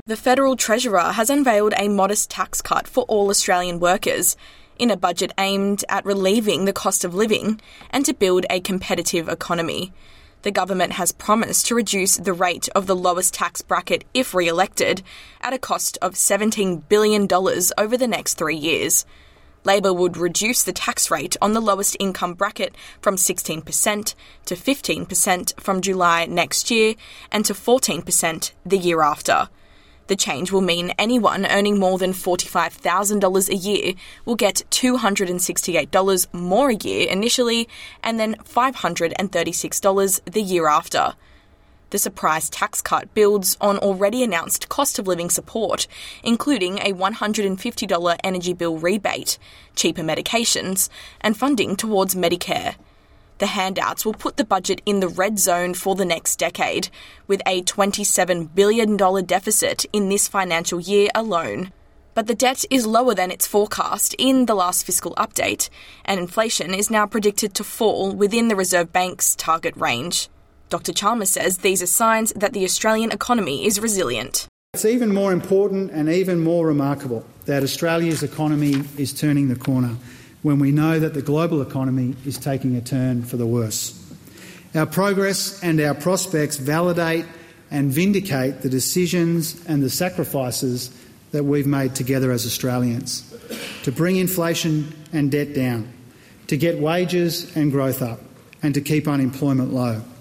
The Federal Treasurer has unveiled a modest tax cut for all Australian workers in a budget aimed at relieving the cost of living and to build a competitive economy. The government has promised to reduce the rate of the lowest tax bracket if re-elected at a cost of $17 billion over the next 3 years. Labor would reduce the tax rate on the lowest income bracket from 16% to 15% from July next year and to 14% the year after. The change will mean anyone earning more than $45,000 a year will get $268 more a year initially and then $536 the year after. The surprise tax cut builds on already announced cost of living support, including a $150 energy bill rebate, cheaper medications, and funding towards Medicare. The handouts will put the budget in the red zone for the next decade, with a $27 billion deficit in this financial year alone. But the debt is lower than its forecast in the last fiscal update, and inflation is now predicted to fall within the Reserve Bank's target range. Dr. Chalmers says these are signs that the Australian economy is resilient. It's even more important and even more remarkable that Australia's economy is turning the corner when we know that the global economy is taking a turn for the worse. Our progress and our prospects validate and vindicate the decisions and the sacrifices that we've made together as Australians to bring inflation and debt down, to get wages and growth up, and to keep unemployment low.